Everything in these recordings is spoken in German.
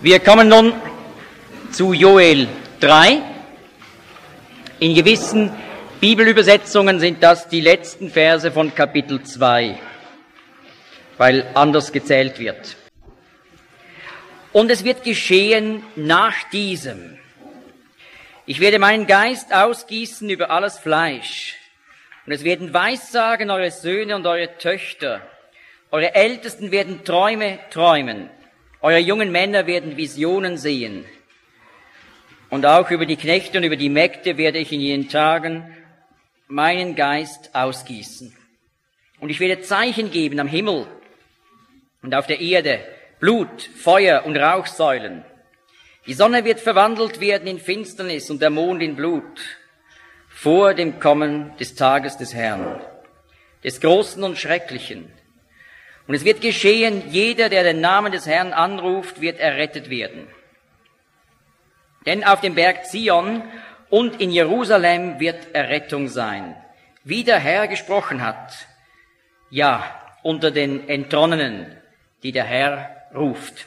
Wir kommen nun zu Joel 3. In gewissen Bibelübersetzungen sind das die letzten Verse von Kapitel 2, weil anders gezählt wird. Und es wird geschehen nach diesem: Ich werde meinen Geist ausgießen über alles Fleisch, und es werden Weissagen eure Söhne und eure Töchter, eure Ältesten werden Träume träumen, eure jungen Männer werden Visionen sehen. Und auch über die Knechte und über die Mägde werde ich in jenen Tagen meinen Geist ausgießen. Und ich werde Zeichen geben am Himmel und auf der Erde, Blut, Feuer und Rauchsäulen. Die Sonne wird verwandelt werden in Finsternis und der Mond in Blut, vor dem Kommen des Tages des Herrn, des Großen und Schrecklichen. Und es wird geschehen, jeder, der den Namen des Herrn anruft, wird errettet werden. Denn auf dem Berg Zion und in Jerusalem wird Errettung sein, wie der Herr gesprochen hat. Ja, unter den Entronnenen, die der Herr ruft.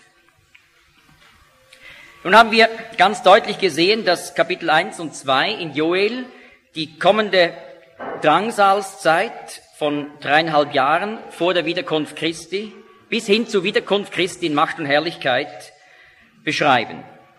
Nun haben wir ganz deutlich gesehen, dass Kapitel 1 und 2 in Joel die kommende Drangsalszeit von 3,5 Jahren vor der Wiederkunft Christi bis hin zur Wiederkunft Christi in Macht und Herrlichkeit beschreiben.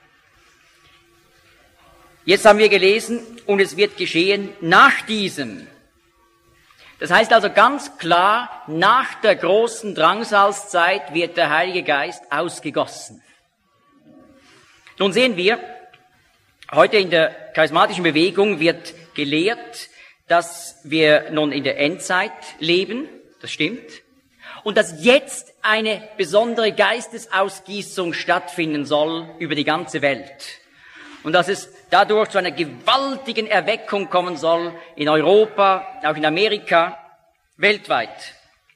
Jetzt haben wir gelesen, und es wird geschehen nach diesem. Das heißt also ganz klar, nach der großen Drangsalszeit wird der Heilige Geist ausgegossen. Nun sehen wir, heute in der charismatischen Bewegung wird gelehrt, dass wir nun in der Endzeit leben, das stimmt, und dass jetzt eine besondere Geistesausgießung stattfinden soll über die ganze Welt. Und dass es dadurch zu einer gewaltigen Erweckung kommen soll in Europa, auch in Amerika, weltweit.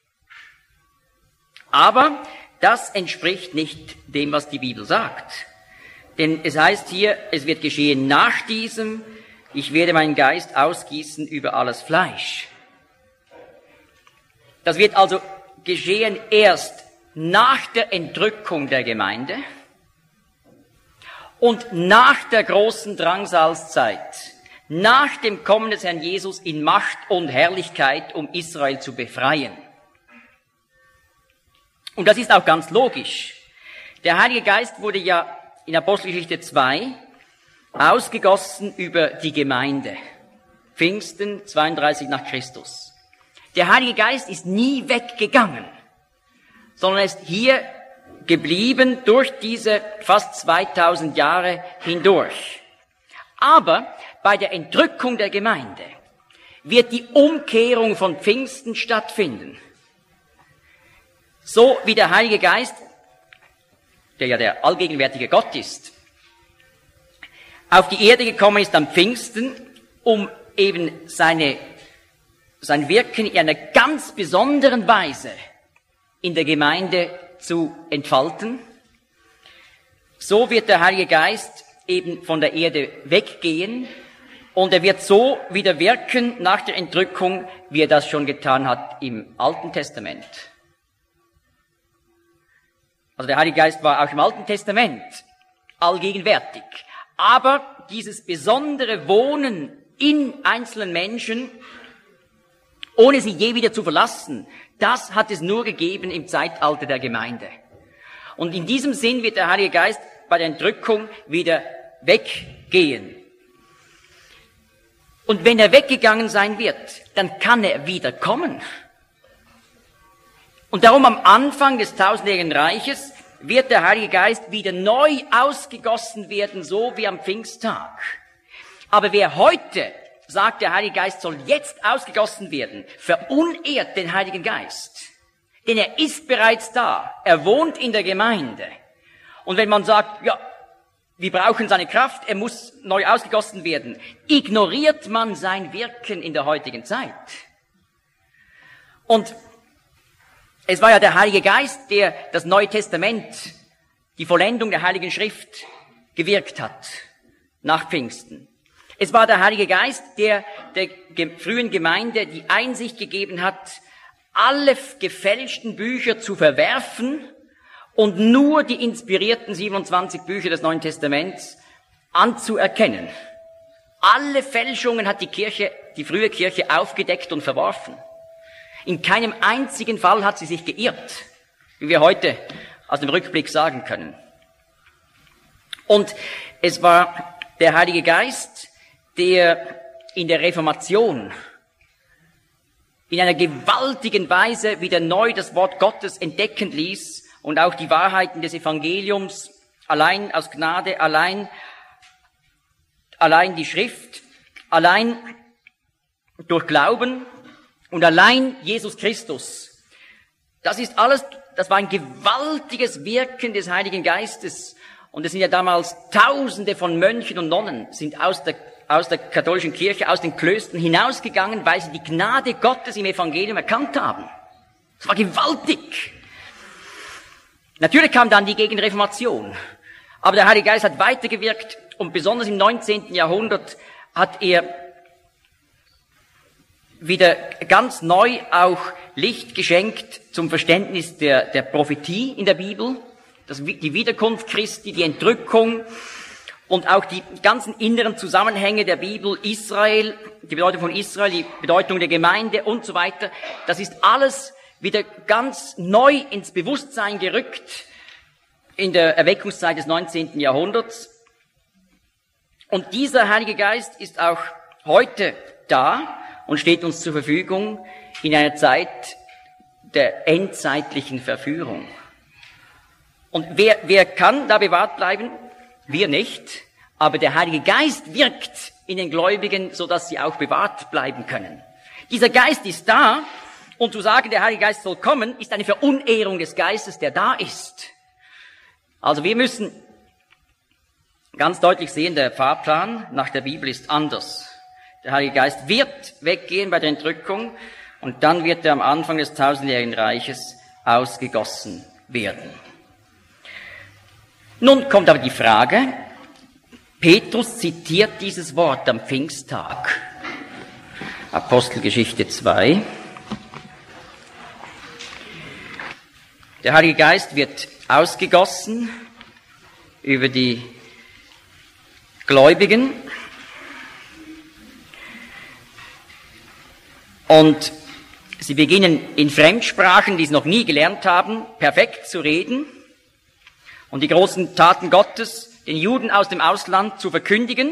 Aber das entspricht nicht dem, was die Bibel sagt. Denn es heißt hier, es wird geschehen nach diesem: Ich werde meinen Geist ausgießen über alles Fleisch. Das wird also geschehen erst nach der Entrückung der Gemeinde und nach der großen Drangsalszeit, nach dem Kommen des Herrn Jesus in Macht und Herrlichkeit, um Israel zu befreien. Und das ist auch ganz logisch. Der Heilige Geist wurde ja in Apostelgeschichte 2 ausgegossen über die Gemeinde. Pfingsten 32 nach Christus. Der Heilige Geist ist nie weggegangen, sondern ist hier geblieben durch diese fast 2000 Jahre hindurch. Aber bei der Entrückung der Gemeinde wird die Umkehrung von Pfingsten stattfinden. So wie der Heilige Geist, der ja der allgegenwärtige Gott ist, auf die Erde gekommen ist am Pfingsten, um eben sein Wirken in einer ganz besonderen Weise in der Gemeinde zu entfalten. So wird der Heilige Geist eben von der Erde weggehen und er wird so wieder wirken nach der Entrückung, wie er das schon getan hat im Alten Testament. Also der Heilige Geist war auch im Alten Testament allgegenwärtig. Aber dieses besondere Wohnen in einzelnen Menschen, ohne sie je wieder zu verlassen, das hat es nur gegeben im Zeitalter der Gemeinde. Und in diesem Sinn wird der Heilige Geist bei der Entrückung wieder weggehen. Und wenn er weggegangen sein wird, dann kann er wieder kommen. Und darum am Anfang des tausendjährigen Reiches wird der Heilige Geist wieder neu ausgegossen werden, so wie am Pfingsttag. Aber wer heute sagt, der Heilige Geist soll jetzt ausgegossen werden, verunehrt den Heiligen Geist. Denn er ist bereits da. Er wohnt in der Gemeinde. Und wenn man sagt, ja, wir brauchen seine Kraft, er muss neu ausgegossen werden, ignoriert man sein Wirken in der heutigen Zeit. Und es war ja der Heilige Geist, der das Neue Testament, die Vollendung der Heiligen Schrift, gewirkt hat nach Pfingsten. Es war der Heilige Geist, der frühen Gemeinde die Einsicht gegeben hat, alle gefälschten Bücher zu verwerfen und nur die inspirierten 27 Bücher des Neuen Testaments anzuerkennen. Alle Fälschungen hat die frühe Kirche aufgedeckt und verworfen. In keinem einzigen Fall hat sie sich geirrt, wie wir heute aus dem Rückblick sagen können. Und es war der Heilige Geist, der in der Reformation in einer gewaltigen Weise wieder neu das Wort Gottes entdecken ließ und auch die Wahrheiten des Evangeliums allein aus Gnade, allein die Schrift, allein durch Glauben und allein Jesus Christus. Das war ein gewaltiges Wirken des Heiligen Geistes. Und es sind ja damals Tausende von Mönchen und Nonnen sind aus der katholischen Kirche, aus den Klöstern hinausgegangen, weil sie die Gnade Gottes im Evangelium erkannt haben. Das war gewaltig. Natürlich kam dann die Gegenreformation. Aber der Heilige Geist hat weitergewirkt und besonders im 19. Jahrhundert hat er wieder ganz neu auch Licht geschenkt zum Verständnis der Prophetie in der Bibel, die Wiederkunft Christi, die Entrückung und auch die ganzen inneren Zusammenhänge der Bibel, Israel, die Bedeutung von Israel, die Bedeutung der Gemeinde und so weiter. Das ist alles wieder ganz neu ins Bewusstsein gerückt in der Erweckungszeit des 19. Jahrhunderts. Und dieser Heilige Geist ist auch heute da und steht uns zur Verfügung in einer Zeit der endzeitlichen Verführung. Und wer kann da bewahrt bleiben? Wir nicht. Aber der Heilige Geist wirkt in den Gläubigen, sodass sie auch bewahrt bleiben können. Dieser Geist ist da und zu sagen, der Heilige Geist soll kommen, ist eine Verunehrung des Geistes, der da ist. Also wir müssen ganz deutlich sehen, der Fahrplan nach der Bibel ist anders. Der Heilige Geist wird weggehen bei der Entrückung und dann wird er am Anfang des tausendjährigen Reiches ausgegossen werden. Nun kommt aber die Frage, Petrus zitiert dieses Wort am Pfingsttag. Apostelgeschichte 2. Der Heilige Geist wird ausgegossen über die Gläubigen und sie beginnen in Fremdsprachen, die sie noch nie gelernt haben, perfekt zu reden und die großen Taten Gottes den Juden aus dem Ausland zu verkündigen.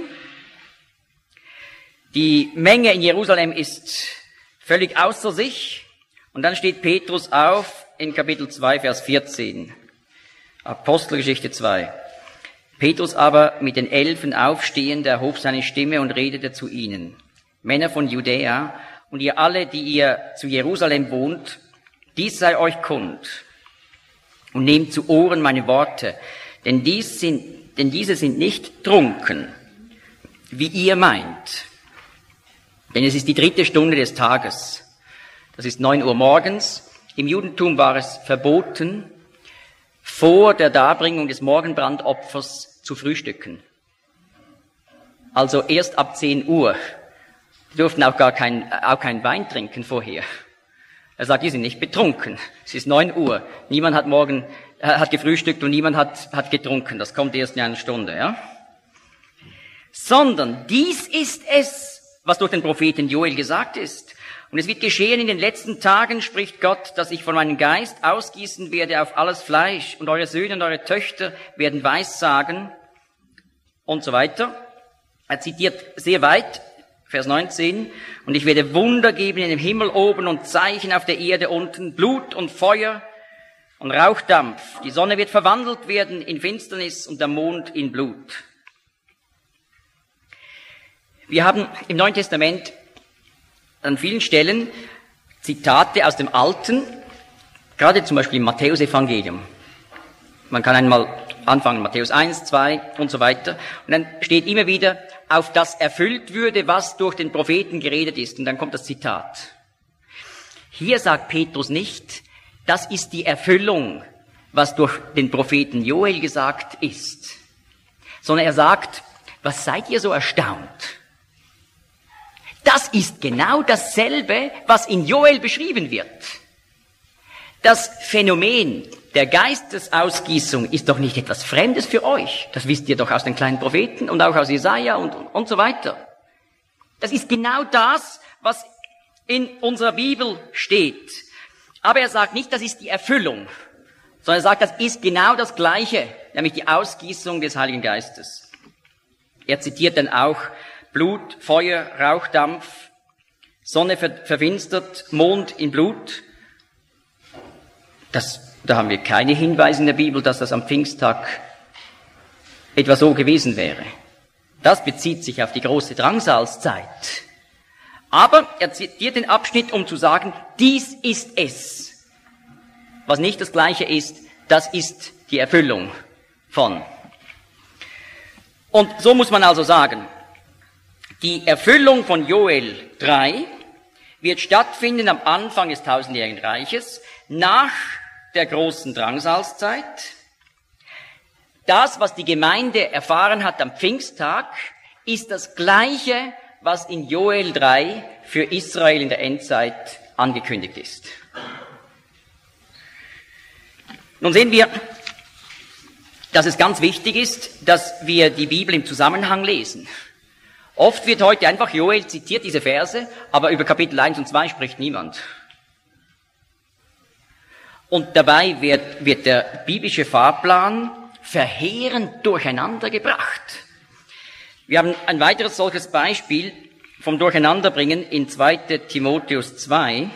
Die Menge in Jerusalem ist völlig außer sich. Und dann steht Petrus auf in Kapitel 2, Vers 14. Apostelgeschichte 2. Petrus aber mit den 11 aufstehend erhob seine Stimme und redete zu ihnen. Männer von Judäa und ihr alle, die ihr zu Jerusalem wohnt, dies sei euch kund. Und nehmt zu Ohren meine Worte, denn diese sind nicht trunken, wie ihr meint. Denn es ist die 3. Stunde des Tages. Das ist 9 Uhr morgens. Im Judentum war es verboten, vor der Darbringung des Morgenbrandopfers zu frühstücken. Also erst ab 10 Uhr. Die durften auch kein Wein trinken vorher. Er sagt, die sind nicht betrunken. Es ist 9 Uhr. Niemand hat gefrühstückt und niemand hat getrunken. Das kommt erst in einer Stunde, ja? Sondern dies ist es, was durch den Propheten Joel gesagt ist. Und es wird geschehen in den letzten Tagen, spricht Gott, dass ich von meinem Geist ausgießen werde auf alles Fleisch und eure Söhne und eure Töchter werden Weissagen und so weiter. Er zitiert sehr weit, Vers 19, und ich werde Wunder geben in dem Himmel oben und Zeichen auf der Erde unten, Blut und Feuer und Rauchdampf. Die Sonne wird verwandelt werden in Finsternis und der Mond in Blut. Wir haben im Neuen Testament an vielen Stellen Zitate aus dem Alten, gerade zum Beispiel im Matthäus-Evangelium. Man kann einmal anfangen, Matthäus 1, 2 und so weiter. Und dann steht immer wieder, auf das erfüllt würde, was durch den Propheten geredet ist. Und dann kommt das Zitat. Hier sagt Petrus nicht, das ist die Erfüllung, was durch den Propheten Joel gesagt ist. Sondern er sagt, was seid ihr so erstaunt? Das ist genau dasselbe, was in Joel beschrieben wird. Das Phänomen der Geistesausgießung ist doch nicht etwas Fremdes für euch. Das wisst ihr doch aus den kleinen Propheten und auch aus Jesaja und so weiter. Das ist genau das, was in unserer Bibel steht. Aber er sagt nicht, das ist die Erfüllung, sondern er sagt, das ist genau das Gleiche, nämlich die Ausgießung des Heiligen Geistes. Er zitiert dann auch Blut, Feuer, Rauchdampf, Sonne verfinstert, Mond in Blut. Da haben wir keine Hinweise in der Bibel, dass das am Pfingsttag etwa so gewesen wäre. Das bezieht sich auf die große Drangsalzzeit. Aber er zitiert den Abschnitt, um zu sagen, dies ist es. Was nicht das Gleiche ist, das ist die Erfüllung von. Und so muss man also sagen, die Erfüllung von Joel 3 wird stattfinden am Anfang des tausendjährigen Reiches, nach der großen Drangsalzzeit. Das, was die Gemeinde erfahren hat am Pfingsttag, ist das Gleiche, was in Joel 3 für Israel in der Endzeit angekündigt ist. Nun sehen wir, dass es ganz wichtig ist, dass wir die Bibel im Zusammenhang lesen. Oft wird heute einfach Joel zitiert, diese Verse, aber über Kapitel 1 und 2 spricht niemand. Und dabei wird der biblische Fahrplan verheerend durcheinander gebracht. Wir haben ein weiteres solches Beispiel vom Durcheinanderbringen in 2. Timotheus 2.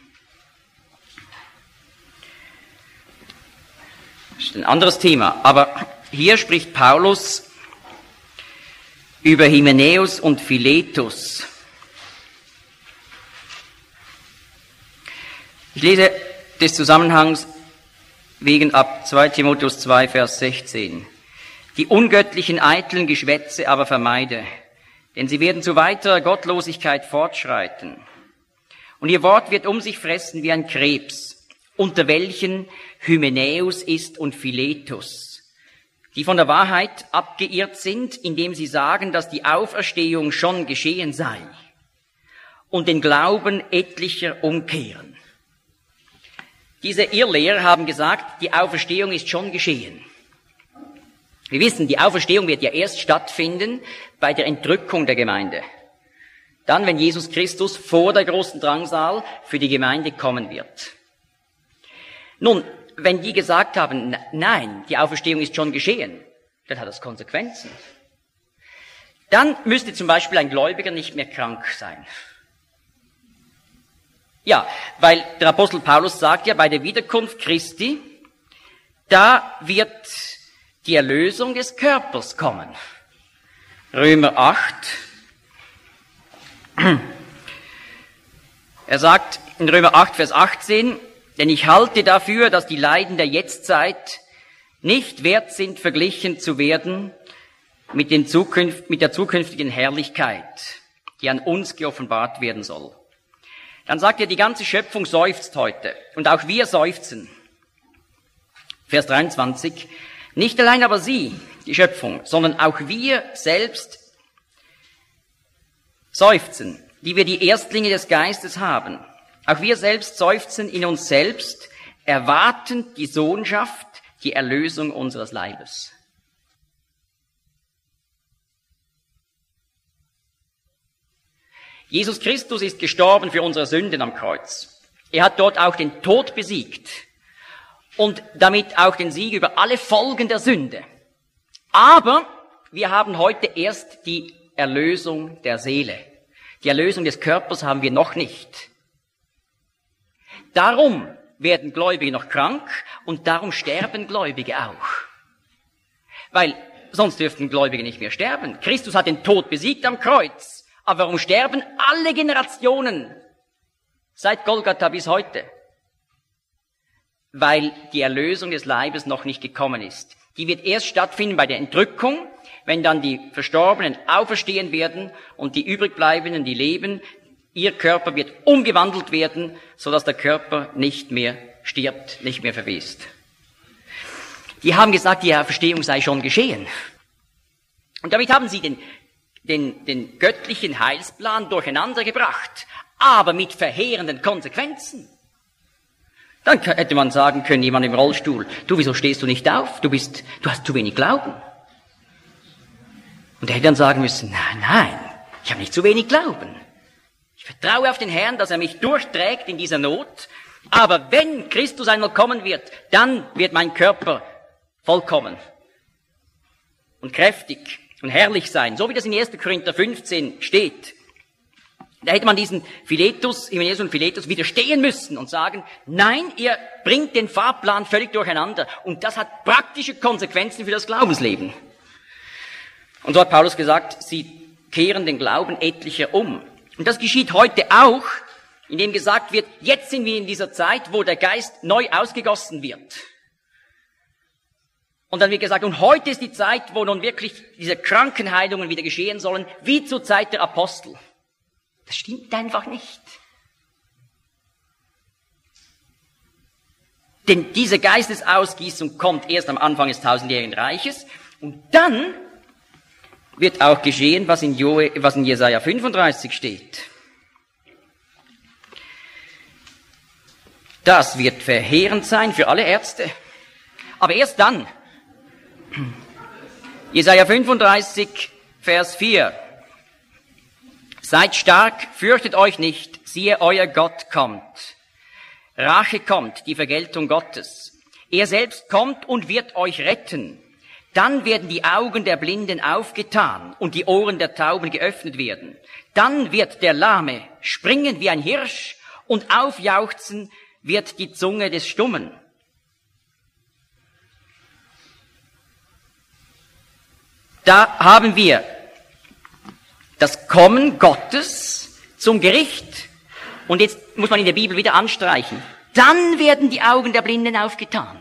Das ist ein anderes Thema, aber hier spricht Paulus über Hymenäus und Philetus. Ich lese des Zusammenhangs wegen ab 2 Timotheus 2, Vers 16. Die ungöttlichen, eitlen Geschwätze aber vermeide, denn sie werden zu weiterer Gottlosigkeit fortschreiten. Und ihr Wort wird um sich fressen wie ein Krebs, unter welchen Hymenäus ist und Philetus, die von der Wahrheit abgeirrt sind, indem sie sagen, dass die Auferstehung schon geschehen sei und den Glauben etlicher umkehren. Diese Irrlehrer haben gesagt, die Auferstehung ist schon geschehen. Wir wissen, die Auferstehung wird ja erst stattfinden bei der Entrückung der Gemeinde. Dann, wenn Jesus Christus vor der großen Drangsal für die Gemeinde kommen wird. Nun, wenn die gesagt haben, nein, die Auferstehung ist schon geschehen, dann hat das Konsequenzen. Dann müsste zum Beispiel ein Gläubiger nicht mehr krank sein. Ja, weil der Apostel Paulus sagt ja, bei der Wiederkunft Christi, da wird die Erlösung des Körpers kommen. Römer 8. Er sagt in Römer 8, Vers 18, denn ich halte dafür, dass die Leiden der Jetztzeit nicht wert sind, verglichen zu werden mit der zukünftigen Herrlichkeit, die an uns geoffenbart werden soll. Dann sagt er, die ganze Schöpfung seufzt heute und auch wir seufzen. Vers 23, nicht allein aber sie, die Schöpfung, sondern auch wir selbst seufzen, die wir die Erstlinge des Geistes haben. Auch wir selbst seufzen in uns selbst, erwartend die Sohnschaft, die Erlösung unseres Leibes. Jesus Christus ist gestorben für unsere Sünden am Kreuz. Er hat dort auch den Tod besiegt und damit auch den Sieg über alle Folgen der Sünde. Aber wir haben heute erst die Erlösung der Seele. Die Erlösung des Körpers haben wir noch nicht. Darum werden Gläubige noch krank und darum sterben Gläubige auch. Weil sonst dürften Gläubige nicht mehr sterben. Christus hat den Tod besiegt am Kreuz. Aber warum sterben alle Generationen seit Golgatha bis heute? Weil die Erlösung des Leibes noch nicht gekommen ist. Die wird erst stattfinden bei der Entrückung, wenn dann die Verstorbenen auferstehen werden und die Übrigbleibenden, die leben, ihr Körper wird umgewandelt werden, sodass der Körper nicht mehr stirbt, nicht mehr verwest. Die haben gesagt, die Auferstehung sei schon geschehen. Und damit haben sie den göttlichen Heilsplan durcheinander gebracht, aber mit verheerenden Konsequenzen. Dann hätte man sagen können, jemand im Rollstuhl, du, wieso stehst du nicht auf? Du hast zu wenig Glauben. Und er hätte dann sagen müssen, nein, ich habe nicht zu wenig Glauben. Ich vertraue auf den Herrn, dass er mich durchträgt in dieser Not. Aber wenn Christus einmal kommen wird, dann wird mein Körper vollkommen und kräftig und herrlich sein, so wie das in 1. Korinther 15 steht. Da hätte man diesen Hymenaeus und Philetus widerstehen müssen und sagen, nein, ihr bringt den Fahrplan völlig durcheinander. Und das hat praktische Konsequenzen für das Glaubensleben. Und so hat Paulus gesagt, sie kehren den Glauben etlicher um. Und das geschieht heute auch, indem gesagt wird, jetzt sind wir in dieser Zeit, wo der Geist neu ausgegossen wird. Und dann wird gesagt, und heute ist die Zeit, wo nun wirklich diese Krankenheilungen wieder geschehen sollen, wie zur Zeit der Apostel. Das stimmt einfach nicht. Denn diese Geistesausgießung kommt erst am Anfang des tausendjährigen Reiches und dann wird auch geschehen, was in Jesaja 35 steht. Das wird verheerend sein für alle Ärzte. Aber erst dann. Jesaja 35, Vers 4. Seid stark, fürchtet euch nicht, siehe, euer Gott kommt. Rache kommt, die Vergeltung Gottes. Er selbst kommt und wird euch retten. Dann werden die Augen der Blinden aufgetan und die Ohren der Tauben geöffnet werden. Dann wird der Lahme springen wie ein Hirsch und aufjauchzen wird die Zunge des Stummen. Da haben wir das Kommen Gottes zum Gericht. Und jetzt muss man in der Bibel wieder anstreichen. Dann werden die Augen der Blinden aufgetan.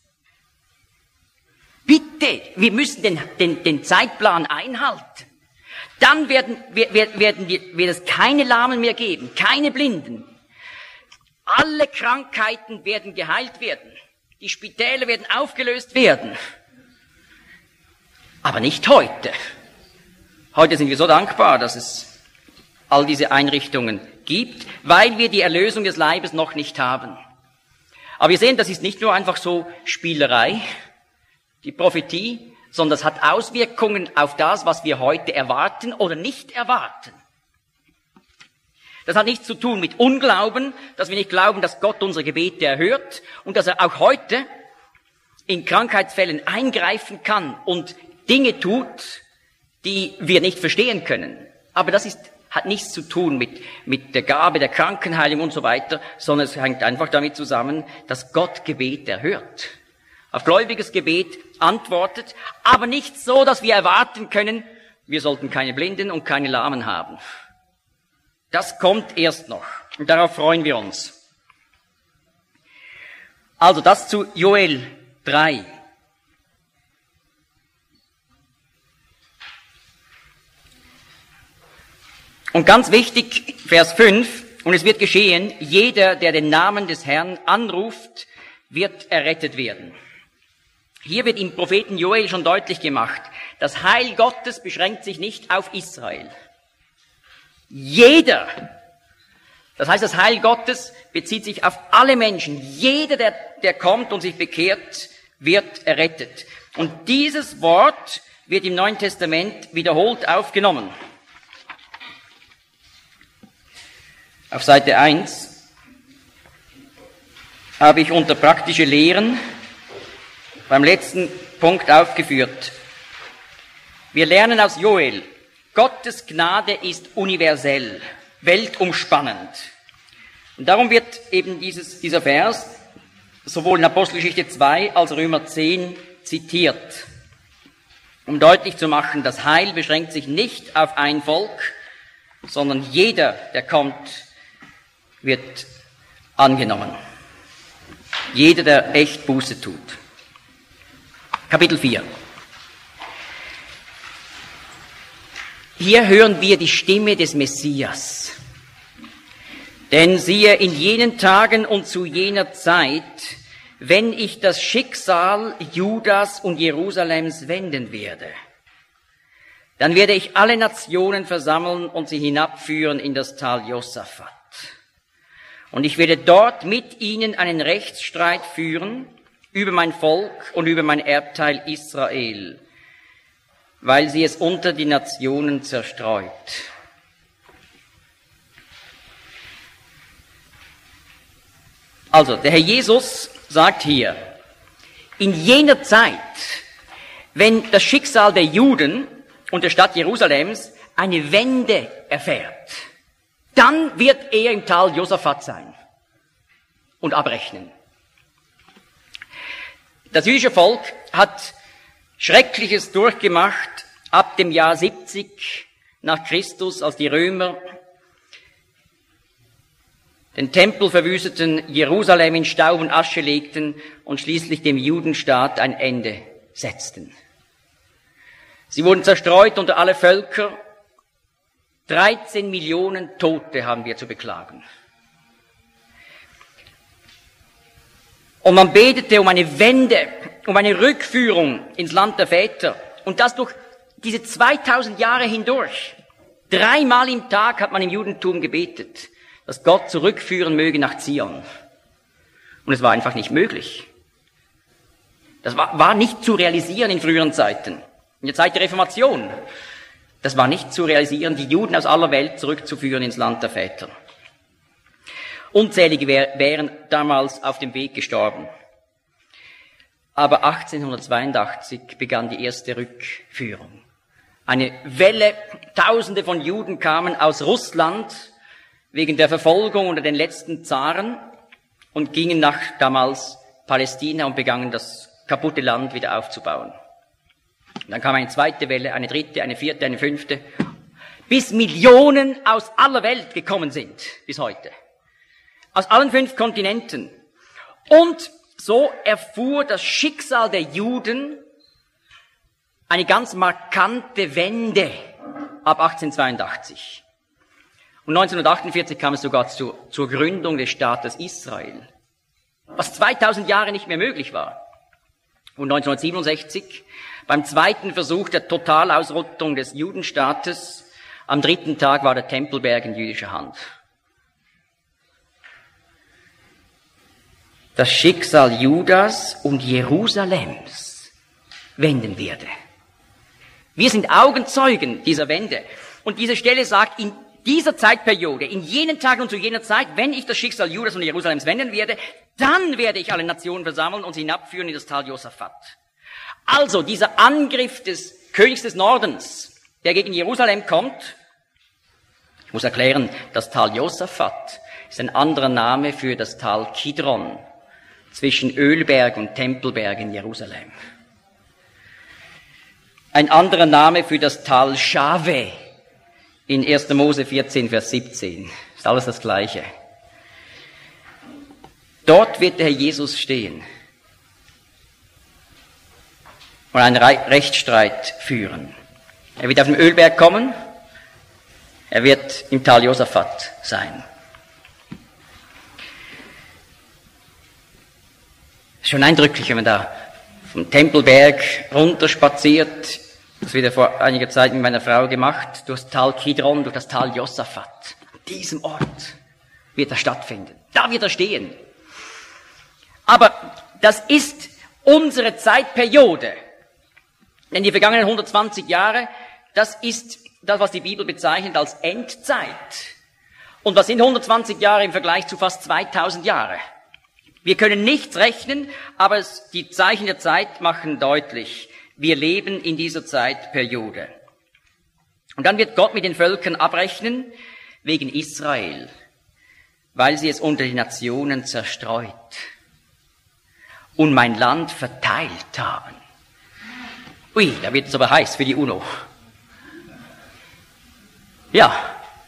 Bitte, wir müssen den Zeitplan einhalten. Dann wird es keine Lahmen mehr geben, keine Blinden. Alle Krankheiten werden geheilt werden. Die Spitäler werden aufgelöst werden. Aber nicht heute. Heute sind wir so dankbar, dass es all diese Einrichtungen gibt, weil wir die Erlösung des Leibes noch nicht haben. Aber wir sehen, das ist nicht nur einfach so Spielerei, die Prophetie, sondern das hat Auswirkungen auf das, was wir heute erwarten oder nicht erwarten. Das hat nichts zu tun mit Unglauben, dass wir nicht glauben, dass Gott unsere Gebete erhört und dass er auch heute in Krankheitsfällen eingreifen kann und Dinge tut, die wir nicht verstehen können. Aber das hat nichts zu tun mit der Gabe der Krankenheilung und so weiter, sondern es hängt einfach damit zusammen, dass Gott Gebet erhört. Auf gläubiges Gebet antwortet, aber nicht so, dass wir erwarten können, wir sollten keine Blinden und keine Lahmen haben. Das kommt erst noch und darauf freuen wir uns. Also das zu Joel 3. Und ganz wichtig, Vers 5, und es wird geschehen, jeder, der den Namen des Herrn anruft, wird errettet werden. Hier wird im Propheten Joel schon deutlich gemacht, das Heil Gottes beschränkt sich nicht auf Israel. Jeder, das heißt, das Heil Gottes bezieht sich auf alle Menschen. Jeder, der kommt und sich bekehrt, wird errettet. Und dieses Wort wird im Neuen Testament wiederholt aufgenommen. Auf Seite 1 habe ich unter praktische Lehren beim letzten Punkt aufgeführt. Wir lernen aus Joel, Gottes Gnade ist universell, weltumspannend. Und darum wird eben dieser Vers sowohl in Apostelgeschichte 2 als Römer 10 zitiert, um deutlich zu machen, das Heil beschränkt sich nicht auf ein Volk, sondern jeder, der kommt, wird angenommen. Jeder, der echt Buße tut. Kapitel 4. Hier hören wir die Stimme des Messias. Denn siehe, in jenen Tagen und zu jener Zeit, wenn ich das Schicksal Judas und Jerusalems wenden werde, dann werde ich alle Nationen versammeln und sie hinabführen in das Tal Josaphat. Und ich werde dort mit ihnen einen Rechtsstreit führen über mein Volk und über mein Erbteil Israel, weil sie es unter die Nationen zerstreut. Also, der Herr Jesus sagt hier, in jener Zeit, wenn das Schicksal der Juden und der Stadt Jerusalems eine Wende erfährt, dann wird er im Tal Josaphat sein und abrechnen. Das jüdische Volk hat Schreckliches durchgemacht ab dem Jahr 70 nach Christus, als die Römer den Tempel verwüsteten, Jerusalem in Staub und Asche legten und schließlich dem Judenstaat ein Ende setzten. Sie wurden zerstreut unter alle Völker. 13 Millionen Tote haben wir zu beklagen. Und man betete um eine Wende, um eine Rückführung ins Land der Väter. Und das durch diese 2000 Jahre hindurch. 3-mal im Tag hat man im Judentum gebetet, dass Gott zurückführen möge nach Zion. Und es war einfach nicht möglich. Das war nicht zu realisieren in früheren Zeiten. In der Zeit der Reformation. Das war nicht zu realisieren, die Juden aus aller Welt zurückzuführen ins Land der Väter. Unzählige wären damals auf dem Weg gestorben. Aber 1882 begann die erste Rückführung. Eine Welle, Tausende von Juden kamen aus Russland wegen der Verfolgung unter den letzten Zaren und gingen nach damals Palästina und begannen das kaputte Land wieder aufzubauen. Dann kam eine zweite Welle, eine dritte, eine vierte, eine fünfte, bis Millionen aus aller Welt gekommen sind bis heute. Aus allen 5 Kontinenten. Und so erfuhr das Schicksal der Juden eine ganz markante Wende ab 1882. Und 1948 kam es sogar zur Gründung des Staates Israel, was 2000 Jahre nicht mehr möglich war. Und 1967, beim zweiten Versuch der Totalausrottung des Judenstaates, am 3. Tag war der Tempelberg in jüdischer Hand. Das Schicksal Judas und Jerusalems wenden werde. Wir sind Augenzeugen dieser Wende. Und diese Stelle sagt, in dieser Zeitperiode, in jenen Tagen und zu jener Zeit, wenn ich das Schicksal Judas und Jerusalems wenden werde, dann werde ich alle Nationen versammeln und sie hinabführen in das Tal Josaphat. Also dieser Angriff des Königs des Nordens, der gegen Jerusalem kommt, ich muss erklären, das Tal Josaphat ist ein anderer Name für das Tal Kidron zwischen Ölberg und Tempelberg in Jerusalem. Ein anderer Name für das Tal Schave in 1. Mose 14, Vers 17. Ist alles das Gleiche. Dort wird der Herr Jesus stehen und einen Rechtsstreit führen. Er wird auf dem Ölberg kommen, er wird im Tal Josaphat sein. Schon eindrücklich, wenn man da vom Tempelberg runterspaziert. Das wird ja vor einiger Zeit mit meiner Frau gemacht, durch das Tal Kidron, durch das Tal Josaphat. An diesem Ort wird er stattfinden. Da wird er stehen. Aber das ist unsere Zeitperiode. Denn die vergangenen 120 Jahre, das ist das, was die Bibel bezeichnet als Endzeit. Und was sind 120 Jahre im Vergleich zu fast 2000 Jahre? Wir können nichts rechnen, aber die Zeichen der Zeit machen deutlich, wir leben in dieser Zeitperiode. Und dann wird Gott mit den Völkern abrechnen wegen Israel, weil sie es unter die Nationen zerstreut und mein Land verteilt haben. Ui, da wird es aber heiß für die UNO. Ja.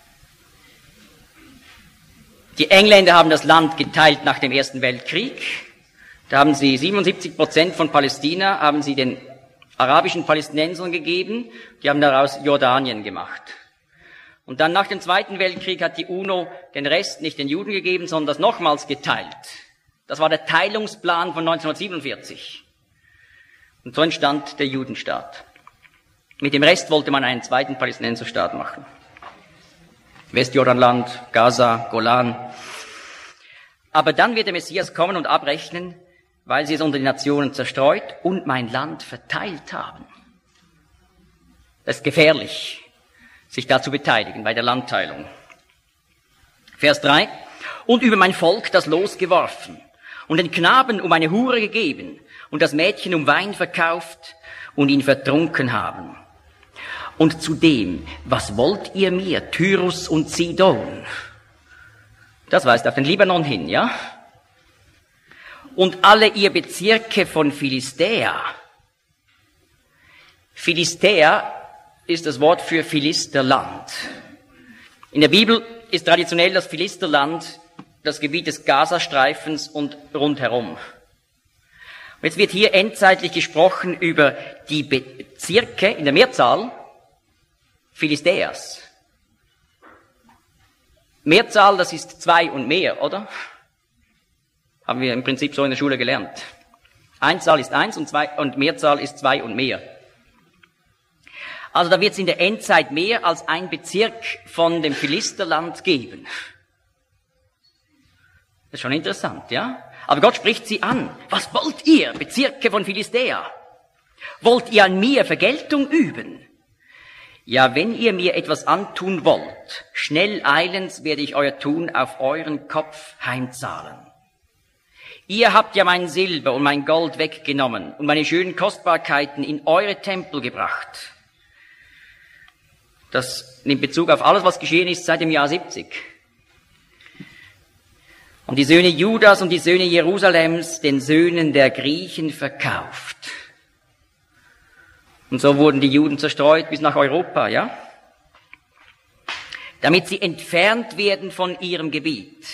Die Engländer haben das Land geteilt nach dem Ersten Weltkrieg. Da haben sie 77% von Palästina, haben sie den arabischen Palästinensern gegeben. Die haben daraus Jordanien gemacht. Und dann nach dem Zweiten Weltkrieg hat die UNO den Rest nicht den Juden gegeben, sondern das nochmals geteilt. Das war der Teilungsplan von 1947. Und so entstand der Judenstaat. Mit dem Rest wollte man einen zweiten Palästinenserstaat machen. Westjordanland, Gaza, Golan. Aber dann wird der Messias kommen und abrechnen, weil sie es unter die Nationen zerstreut und mein Land verteilt haben. Das ist gefährlich, sich da zu beteiligen bei der Landteilung. Vers 3. Und über mein Volk das Los geworfen und den Knaben um eine Hure gegeben und das Mädchen um Wein verkauft und ihn vertrunken haben. Und zudem, was wollt ihr mir, Tyrus und Sidon? Das weist auf den Libanon hin, ja? Und alle ihr Bezirke von Philistea. Philistea ist das Wort für Philisterland. In der Bibel ist traditionell das Philisterland das Gebiet des Gazastreifens und rundherum. Und jetzt wird hier endzeitlich gesprochen über die Bezirke in der Mehrzahl Philistäas. Mehrzahl, das ist 2 und mehr, oder? Haben wir im Prinzip so in der Schule gelernt. Einzahl ist 1 und Mehrzahl ist 2 und mehr. Also da wird es in der Endzeit mehr als ein Bezirk von dem Philisterland geben. Das ist schon interessant, ja? Aber Gott spricht sie an. Was wollt ihr, Bezirke von Philistea? Wollt ihr an mir Vergeltung üben? Ja, wenn ihr mir etwas antun wollt, schnell eilends werde ich euer Tun auf euren Kopf heimzahlen. Ihr habt ja mein Silber und mein Gold weggenommen und meine schönen Kostbarkeiten in eure Tempel gebracht. Das nimmt Bezug auf alles, was geschehen ist seit dem Jahr 70. Und die Söhne Judas und die Söhne Jerusalems den Söhnen der Griechen verkauft. Und so wurden die Juden zerstreut bis nach Europa, ja? Damit sie entfernt werden von ihrem Gebiet.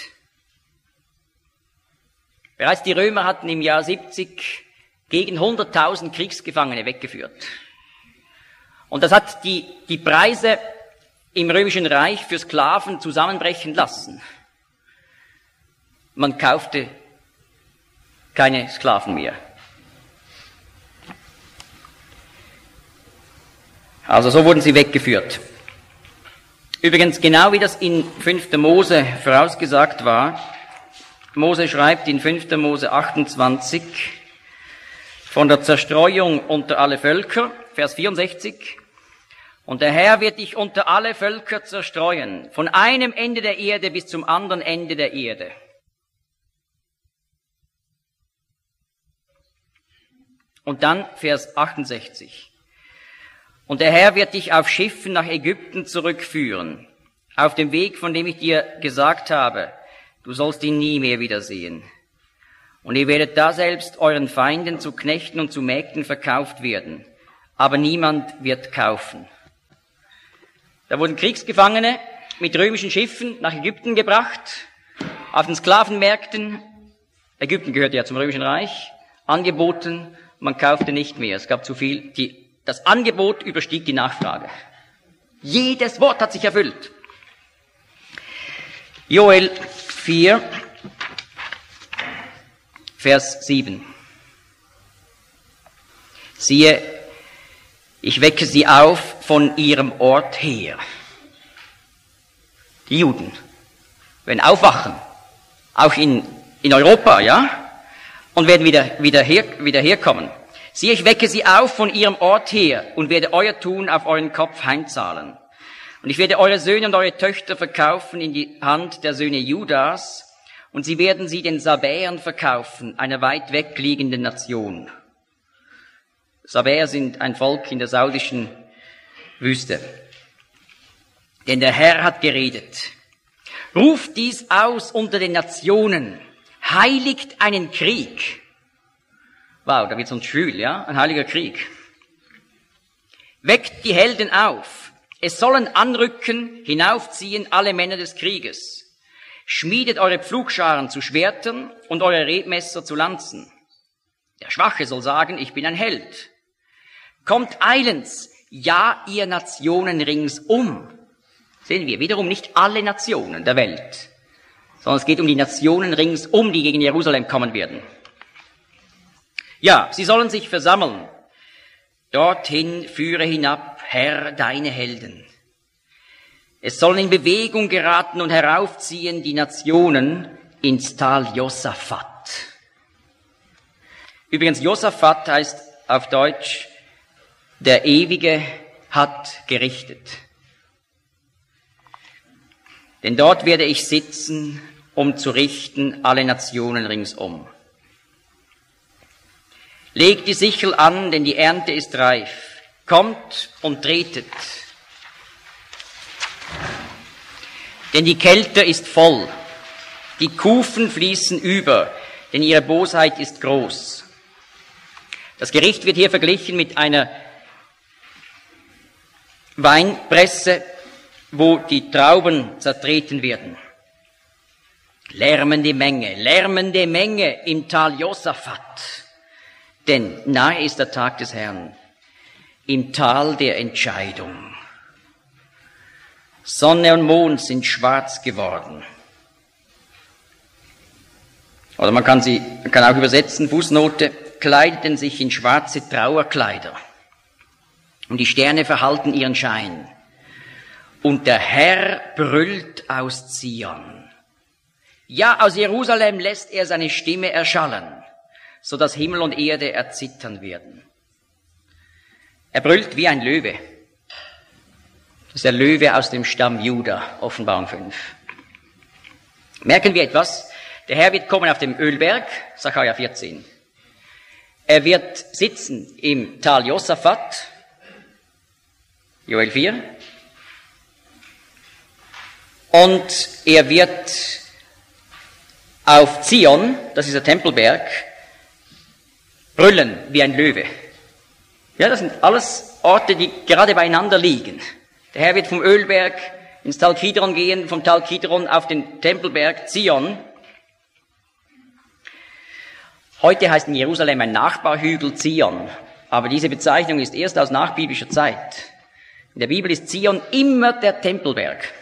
Bereits die Römer hatten im Jahr 70 gegen 100.000 Kriegsgefangene weggeführt. Und das hat die Preise im Römischen Reich für Sklaven zusammenbrechen lassen. Man kaufte keine Sklaven mehr. Also so wurden sie weggeführt. Übrigens, genau wie das in 5. Mose vorausgesagt war, Mose schreibt in 5. Mose 28 von der Zerstreuung unter alle Völker, Vers 64, und der Herr wird dich unter alle Völker zerstreuen, von einem Ende der Erde bis zum anderen Ende der Erde. Und dann Vers 68. Und der Herr wird dich auf Schiffen nach Ägypten zurückführen, auf dem Weg, von dem ich dir gesagt habe, du sollst ihn nie mehr wiedersehen. Und ihr werdet da selbst euren Feinden zu Knechten und zu Mägden verkauft werden, aber niemand wird kaufen. Da wurden Kriegsgefangene mit römischen Schiffen nach Ägypten gebracht, auf den Sklavenmärkten, Ägypten gehörte ja zum Römischen Reich, angeboten, man kaufte nicht mehr, es gab zu viel, das Angebot überstieg die Nachfrage. Jedes Wort hat sich erfüllt. Joel 4, Vers 7. Siehe, ich wecke sie auf von ihrem Ort her. Die Juden werden aufwachen, auch in Europa, ja, und werden wieder herkommen. Siehe, ich wecke sie auf von ihrem Ort her und werde euer Tun auf euren Kopf heimzahlen. Und ich werde eure Söhne und eure Töchter verkaufen in die Hand der Söhne Judas, und sie werden sie den Sabäern verkaufen, einer weit wegliegenden Nation. Sabäer sind ein Volk in der saudischen Wüste. Denn der Herr hat geredet. Ruft dies aus unter den Nationen, heiligt einen Krieg. Wow, da wird's uns schwül, ja? Ein heiliger Krieg. Weckt die Helden auf. Es sollen anrücken, hinaufziehen alle Männer des Krieges. Schmiedet eure Pflugscharen zu Schwertern und eure Rebmesser zu Lanzen. Der Schwache soll sagen, ich bin ein Held. Kommt eilends, ja, ihr Nationen ringsum. Sehen wir, wiederum nicht alle Nationen der Welt, sondern es geht um die Nationen ringsum, die gegen Jerusalem kommen werden. Ja, sie sollen sich versammeln. Dorthin führe hinab, Herr, deine Helden. Es sollen in Bewegung geraten und heraufziehen die Nationen, ins Tal Josaphat. Übrigens, Josaphat heißt auf Deutsch, der Ewige hat gerichtet. Denn dort werde ich sitzen, um zu richten alle Nationen ringsum. Legt die Sichel an, denn die Ernte ist reif. Kommt und tretet. Denn die Kelter ist voll. Die Kufen fließen über, denn ihre Bosheit ist groß. Das Gericht wird hier verglichen mit einer Weinpresse, wo die Trauben zertreten werden. Lärmende Menge im Tal Josaphat. Denn nahe ist der Tag des Herrn, im Tal der Entscheidung. Sonne und Mond sind schwarz geworden. Oder man kann auch übersetzen, Fußnote, kleideten sich in schwarze Trauerkleider. Und die Sterne verhalten ihren Schein. Und der Herr brüllt aus Zion. Ja, aus Jerusalem lässt er seine Stimme erschallen, so dass Himmel und Erde erzittern werden. Er brüllt wie ein Löwe. Das ist der Löwe aus dem Stamm Juda, Offenbarung 5. Merken wir etwas? Der Herr wird kommen auf dem Ölberg, Sacharja 14. Er wird sitzen im Tal Josaphat, Joel 4. Und er wird auf Zion, das ist der Tempelberg, brüllen wie ein Löwe. Ja, das sind alles Orte, die gerade beieinander liegen. Der Herr wird vom Ölberg ins Tal Kidron gehen, vom Tal Kidron auf den Tempelberg Zion. Heute heißt in Jerusalem ein Nachbarhügel Zion, aber diese Bezeichnung ist erst aus nachbiblischer Zeit. In der Bibel ist Zion immer der Tempelberg.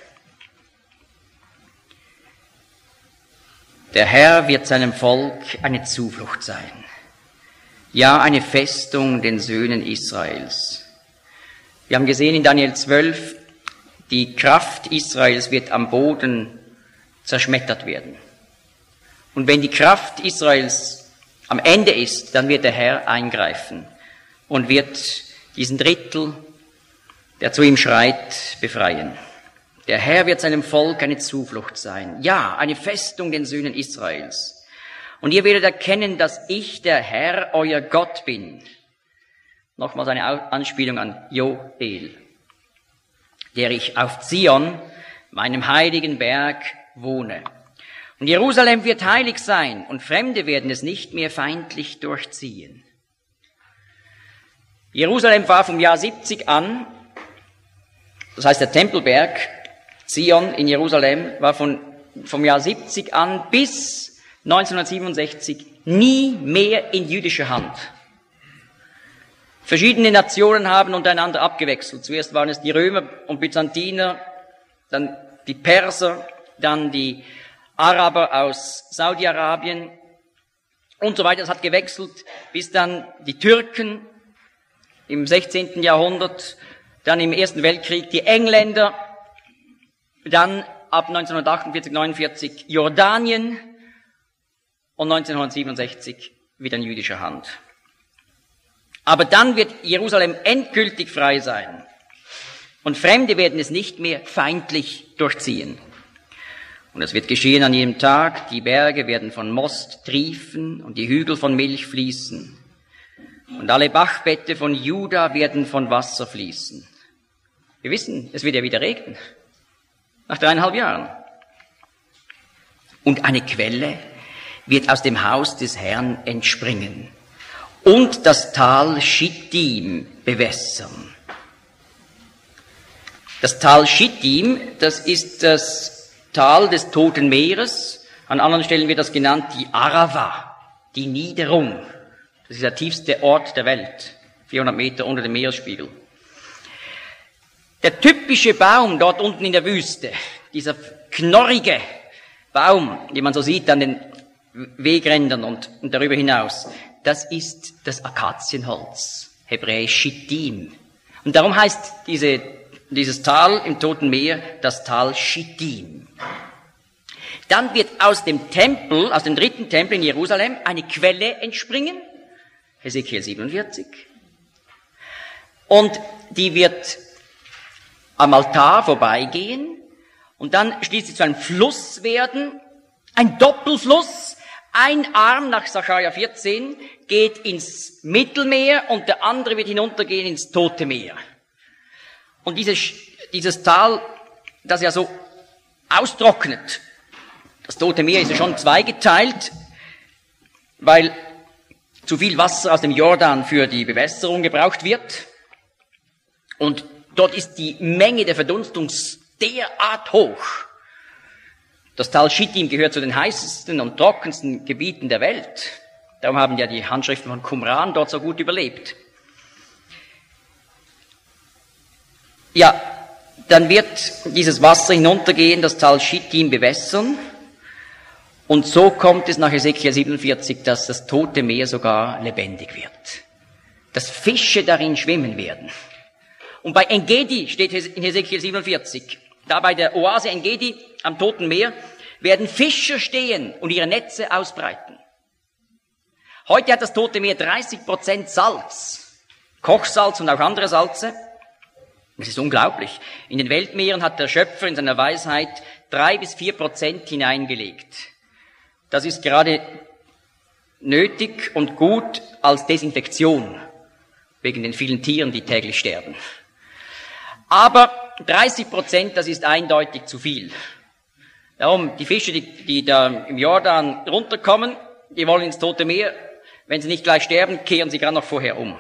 Der Herr wird seinem Volk eine Zuflucht sein. Ja, eine Festung den Söhnen Israels. Wir haben gesehen in Daniel 12, die Kraft Israels wird am Boden zerschmettert werden. Und wenn die Kraft Israels am Ende ist, dann wird der Herr eingreifen und wird diesen Drittel, der zu ihm schreit, befreien. Der Herr wird seinem Volk eine Zuflucht sein. Ja, eine Festung den Söhnen Israels. Und ihr werdet erkennen, dass ich der Herr, euer Gott bin. Nochmals eine Anspielung an Joel. Der ich auf Zion, meinem heiligen Berg, wohne. Und Jerusalem wird heilig sein und Fremde werden es nicht mehr feindlich durchziehen. Jerusalem war vom Jahr 70 an, das heißt der Tempelberg, Zion in Jerusalem war vom Jahr 70 an bis 1967 nie mehr in jüdischer Hand. Verschiedene Nationen haben untereinander abgewechselt. Zuerst waren es die Römer und Byzantiner, dann die Perser, dann die Araber aus Saudi-Arabien und so weiter. Das hat gewechselt, bis dann die Türken im 16. Jahrhundert, dann im Ersten Weltkrieg die Engländer, dann ab 1948, 49 Jordanien und 1967 wieder in jüdischer Hand. Aber dann wird Jerusalem endgültig frei sein. Und Fremde werden es nicht mehr feindlich durchziehen. Und es wird geschehen an jedem Tag, die Berge werden von Most triefen und die Hügel von Milch fließen. Und alle Bachbette von Juda werden von Wasser fließen. Wir wissen, es wird ja wieder regnen. Nach 3,5 Jahren. Und eine Quelle wird aus dem Haus des Herrn entspringen und das Tal Schittim bewässern. Das Tal Schittim, das ist das Tal des Toten Meeres. An anderen Stellen wird das genannt die Arava, die Niederung. Das ist der tiefste Ort der Welt, 400 Meter unter dem Meeresspiegel. Der typische Baum dort unten in der Wüste, dieser knorrige Baum, den man so sieht an den Wegrändern und darüber hinaus, das ist das Akazienholz, hebräisch Schittim. Und darum heißt dieses Tal im Toten Meer das Tal Schittim. Dann wird aus dem Tempel, aus dem dritten Tempel in Jerusalem, eine Quelle entspringen. Hesekiel 47. Und die wird am Altar vorbeigehen und dann schließlich zu einem Fluss werden, ein Doppelfluss. Ein Arm nach Sacharja 14 geht ins Mittelmeer und der andere wird hinuntergehen ins Tote Meer. Und dieses Tal, das ja so austrocknet, das Tote Meer ist ja schon zweigeteilt, weil zu viel Wasser aus dem Jordan für die Bewässerung gebraucht wird. Und dort ist die Menge der Verdunstung derart hoch. Das Tal Schittim gehört zu den heißesten und trockensten Gebieten der Welt. Darum haben ja die Handschriften von Qumran dort so gut überlebt. Ja, dann wird dieses Wasser hinuntergehen, das Tal Schittim bewässern. Und so kommt es nach Hesekiel 47, dass das Tote Meer sogar lebendig wird. Dass Fische darin schwimmen werden. Und bei Engedi steht in Hesekiel 47, da bei der Oase Engedi am Toten Meer, werden Fischer stehen und ihre Netze ausbreiten. Heute hat das Tote Meer 30% Salz, Kochsalz und auch andere Salze. Das ist unglaublich. In den Weltmeeren hat der Schöpfer in seiner Weisheit 3-4% hineingelegt. Das ist gerade nötig und gut als Desinfektion wegen den vielen Tieren, die täglich sterben. Aber 30%, das ist eindeutig zu viel. Darum, die Fische, die da im Jordan runterkommen, die wollen ins Tote Meer. Wenn sie nicht gleich sterben, kehren sie gerade noch vorher um.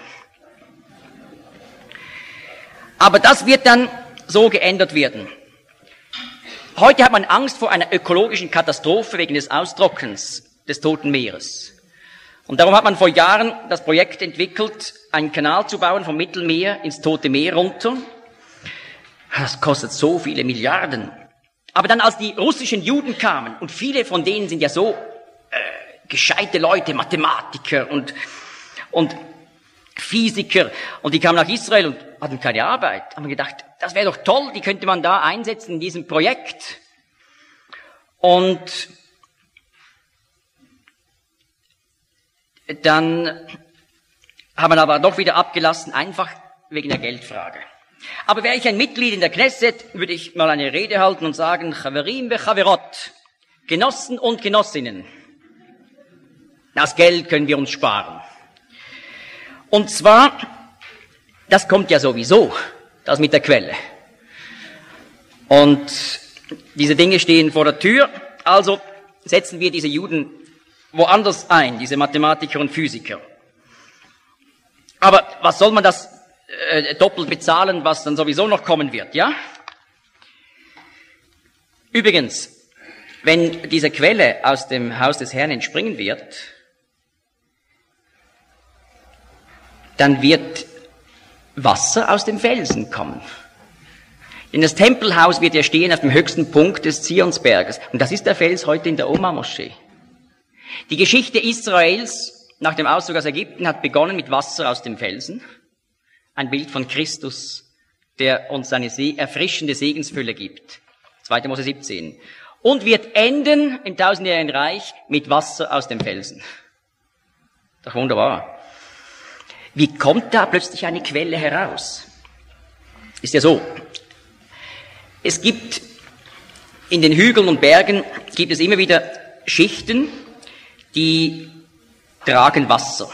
Aber das wird dann so geändert werden. Heute hat man Angst vor einer ökologischen Katastrophe wegen des Austrocknens des Toten Meeres. Und darum hat man vor Jahren das Projekt entwickelt, einen Kanal zu bauen vom Mittelmeer ins Tote Meer runter. Das kostet so viele Milliarden. Aber dann, als die russischen Juden kamen, und viele von denen sind ja so gescheite Leute, Mathematiker und Physiker, und die kamen nach Israel und hatten keine Arbeit, haben wir gedacht, das wäre doch toll, die könnte man da einsetzen in diesem Projekt. Und dann haben wir aber doch wieder abgelassen, einfach wegen der Geldfrage. Aber wäre ich ein Mitglied in der Knesset, würde ich mal eine Rede halten und sagen, Chaverim vechaverot, Genossen und Genossinnen, das Geld können wir uns sparen. Und zwar, das kommt ja sowieso, das mit der Quelle. Und diese Dinge stehen vor der Tür, also setzen wir diese Juden woanders ein, diese Mathematiker und Physiker. Aber was soll man das doppelt bezahlen, was dann sowieso noch kommen wird, ja? Übrigens, wenn diese Quelle aus dem Haus des Herrn entspringen wird, dann wird Wasser aus dem Felsen kommen. Denn das Tempelhaus wird ja stehen auf dem höchsten Punkt des Zionsberges. Und das ist der Fels heute in der Oma-Moschee. Die Geschichte Israels nach dem Auszug aus Ägypten hat begonnen mit Wasser aus dem Felsen. Ein Bild von Christus, der uns eine erfrischende Segensfülle gibt. 2. Mose 17. Und wird enden im tausendjährigen Reich mit Wasser aus dem Felsen. Doch wunderbar. Wie kommt da plötzlich eine Quelle heraus? Ist ja so. Es gibt in den Hügeln und Bergen gibt es immer wieder Schichten, die tragen Wasser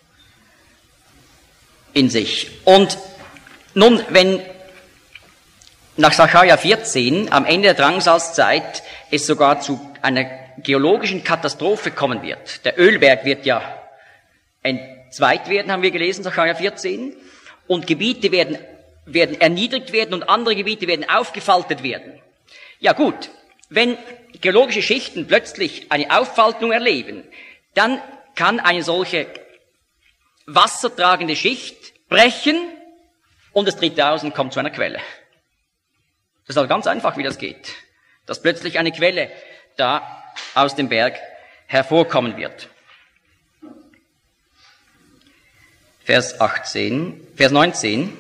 in sich. Und nun, wenn nach Sacharja 14 am Ende der Drangsalzzeit es sogar zu einer geologischen Katastrophe kommen wird, der Ölberg wird ja entzweit werden, haben wir gelesen, Sacharja 14, und Gebiete werden erniedrigt werden und andere Gebiete werden aufgefaltet werden. Ja gut, wenn geologische Schichten plötzlich eine Auffaltung erleben, dann kann eine solche wassertragende Schicht brechen und es tritt aus und kommt zu einer Quelle. Das ist also ganz einfach, wie das geht. Dass plötzlich eine Quelle da aus dem Berg hervorkommen wird. Vers 19.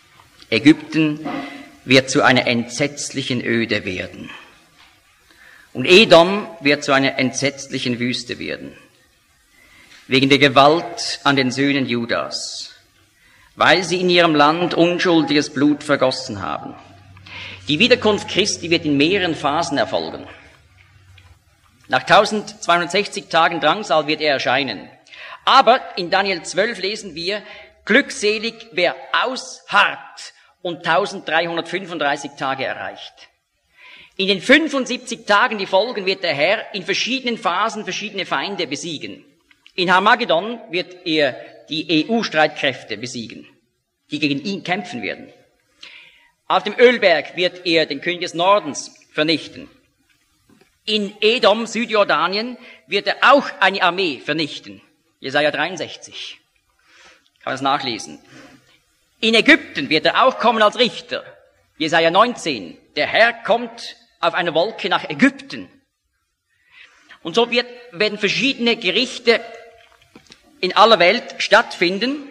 Ägypten wird zu einer entsetzlichen Öde werden. Und Edom wird zu einer entsetzlichen Wüste werden, wegen der Gewalt an den Söhnen Judas, weil sie in ihrem Land unschuldiges Blut vergossen haben. Die Wiederkunft Christi wird in mehreren Phasen erfolgen. Nach 1260 Tagen Drangsal wird er erscheinen. Aber in Daniel 12 lesen wir, glückselig, wer ausharrt und 1335 Tage erreicht. In den 75 Tagen, die folgen, wird der Herr in verschiedenen Phasen verschiedene Feinde besiegen. In Armageddon wird er die EU-Streitkräfte besiegen, die gegen ihn kämpfen werden. Auf dem Ölberg wird er den König des Nordens vernichten. In Edom, Südjordanien, wird er auch eine Armee vernichten. Jesaja 63. Kann man es nachlesen. In Ägypten wird er auch kommen als Richter. Jesaja 19. Der Herr kommt auf einer Wolke nach Ägypten. Und so werden verschiedene Gerichte in aller Welt stattfinden.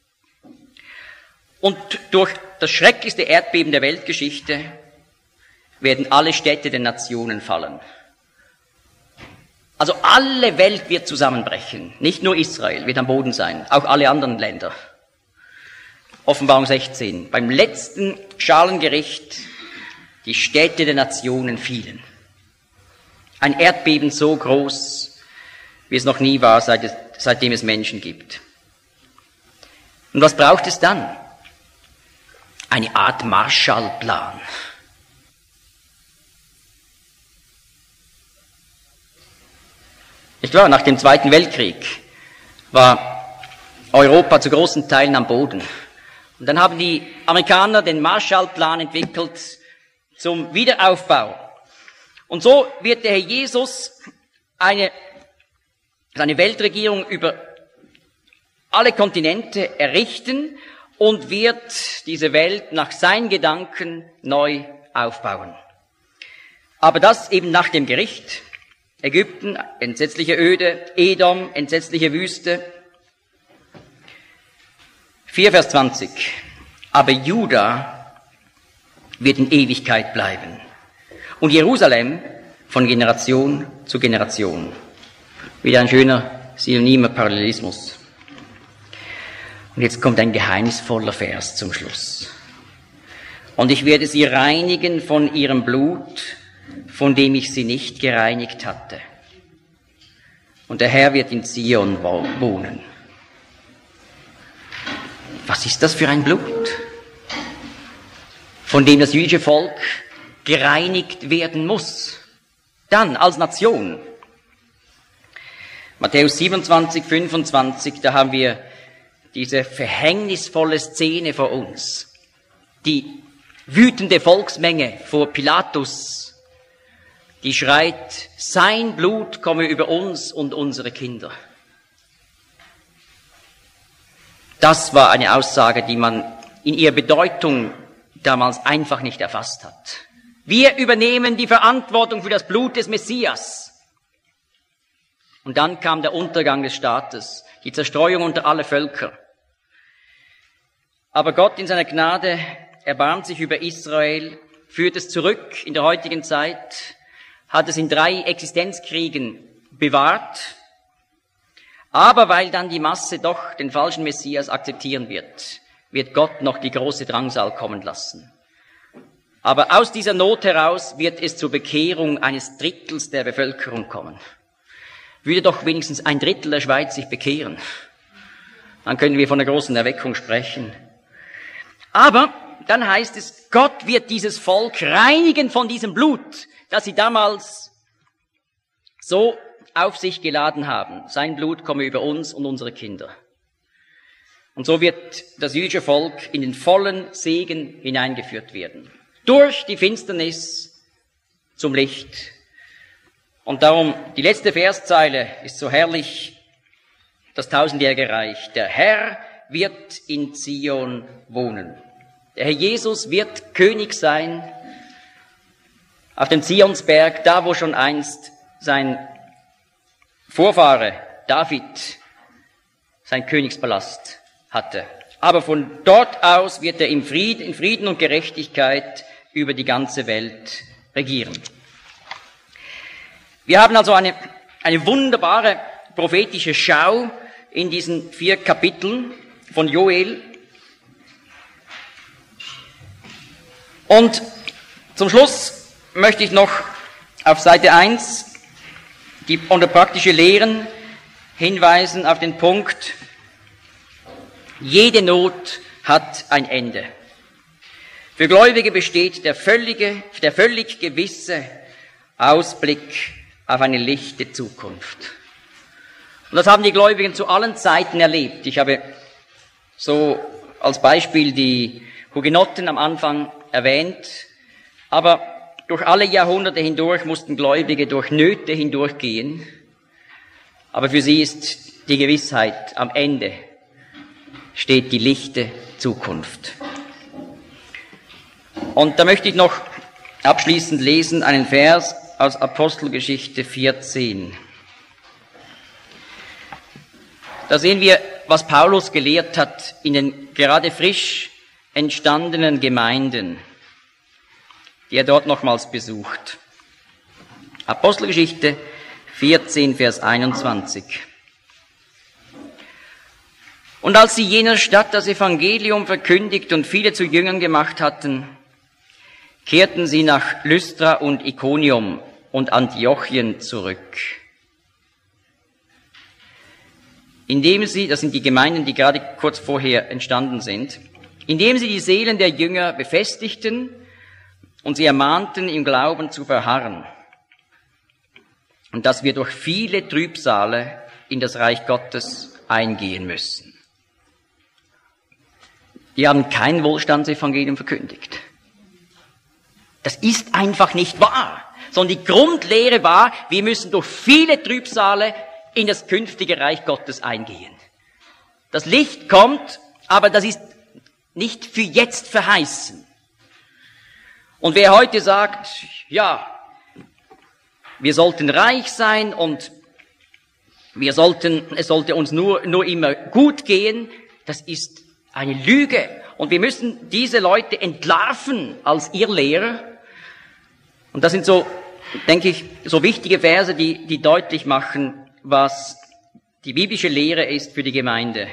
Und durch das schrecklichste Erdbeben der Weltgeschichte werden alle Städte der Nationen fallen. Also alle Welt wird zusammenbrechen. Nicht nur Israel wird am Boden sein, auch alle anderen Länder. Offenbarung 16. Beim letzten Schalengericht die Städte der Nationen fielen. Ein Erdbeben so groß, wie es noch nie war, seitdem es Menschen gibt. Und was braucht es dann? Eine Art Marshallplan. Nicht wahr? Nach dem Zweiten Weltkrieg war Europa zu großen Teilen am Boden. Und dann haben die Amerikaner den Marshallplan entwickelt zum Wiederaufbau. Und so wird der Herr Jesus seine Weltregierung über alle Kontinente errichten und wird diese Welt nach seinen Gedanken neu aufbauen. Aber das eben nach dem Gericht. Ägypten, entsetzliche Öde, Edom, entsetzliche Wüste. 4 Vers 20. Aber Juda wird in Ewigkeit bleiben und Jerusalem von Generation zu Generation. Wieder ein schöner synonymer Parallelismus. Und jetzt kommt ein geheimnisvoller Vers zum Schluss. Und ich werde sie reinigen von ihrem Blut, von dem ich sie nicht gereinigt hatte. Und der Herr wird in Zion wohnen. Was ist das für ein Blut, von dem das jüdische Volk gereinigt werden muss? Dann als Nation. Matthäus 27, 25, da haben wir diese verhängnisvolle Szene vor uns. Die wütende Volksmenge vor Pilatus, die schreit, sein Blut komme über uns und unsere Kinder. Das war eine Aussage, die man in ihrer Bedeutung damals einfach nicht erfasst hat. Wir übernehmen die Verantwortung für das Blut des Messias. Und dann kam der Untergang des Staates, die Zerstreuung unter alle Völker. Aber Gott in seiner Gnade erbarmt sich über Israel, führt es zurück in der heutigen Zeit, hat es in 3 Existenzkriegen bewahrt, aber weil dann die Masse doch den falschen Messias akzeptieren wird Gott noch die große Drangsal kommen lassen. Aber aus dieser Not heraus wird es zur Bekehrung eines Drittels der Bevölkerung kommen. Würde doch wenigstens 1/3 der Schweiz sich bekehren. Dann können wir von einer großen Erweckung sprechen. Aber dann heißt es, Gott wird dieses Volk reinigen von diesem Blut, das sie damals so auf sich geladen haben. Sein Blut komme über uns und unsere Kinder. Und so wird das jüdische Volk in den vollen Segen hineingeführt werden. Durch die Finsternis zum Licht. Und darum, die letzte Verszeile ist so herrlich, das 1000-jährige Reich. Der Herr wird in Zion wohnen. Der Herr Jesus wird König sein auf dem Zionsberg, da wo schon einst sein Vorfahre David sein Königspalast hatte. Aber von dort aus wird er in Frieden und Gerechtigkeit über die ganze Welt regieren. Wir haben also eine wunderbare prophetische Schau in diesen 4 Kapiteln von Joel. Und zum Schluss möchte ich noch auf Seite 1 unter praktische Lehren hinweisen auf den Punkt: Jede Not hat ein Ende. Für Gläubige besteht der völlig gewisse Ausblick auf eine lichte Zukunft. Und das haben die Gläubigen zu allen Zeiten erlebt. Ich habe so als Beispiel die Hugenotten am Anfang erwähnt, aber durch alle Jahrhunderte hindurch mussten Gläubige durch Nöte hindurchgehen, aber für sie ist die Gewissheit, am Ende steht die lichte Zukunft. Und da möchte ich noch abschließend lesen einen Vers aus Apostelgeschichte 14. Da sehen wir, was Paulus gelehrt hat in den gerade frisch entstandenen Gemeinden, die er dort nochmals besucht. Apostelgeschichte 14, Vers 21. Und als sie jener Stadt das Evangelium verkündigt und viele zu Jüngern gemacht hatten, kehrten sie nach Lystra und Ikonium und Antiochien zurück. Indem sie, das sind die Gemeinden, die gerade kurz vorher entstanden sind, indem sie die Seelen der Jünger befestigten und sie ermahnten, im Glauben zu verharren, und dass wir durch viele Trübsale in das Reich Gottes eingehen müssen. Die haben kein Wohlstandsevangelium verkündigt. Das ist einfach nicht wahr, sondern die Grundlehre war, wir müssen durch viele Trübsale in das künftige Reich Gottes eingehen. Das Licht kommt, aber das ist nicht für jetzt verheißen. Und wer heute sagt, ja, wir sollten reich sein und es sollte uns nur immer gut gehen, das ist eine Lüge. Und wir müssen diese Leute entlarven als Irrlehrer. Und das sind so, denke ich, so wichtige Verse, die deutlich machen, was die biblische Lehre ist für die Gemeinde.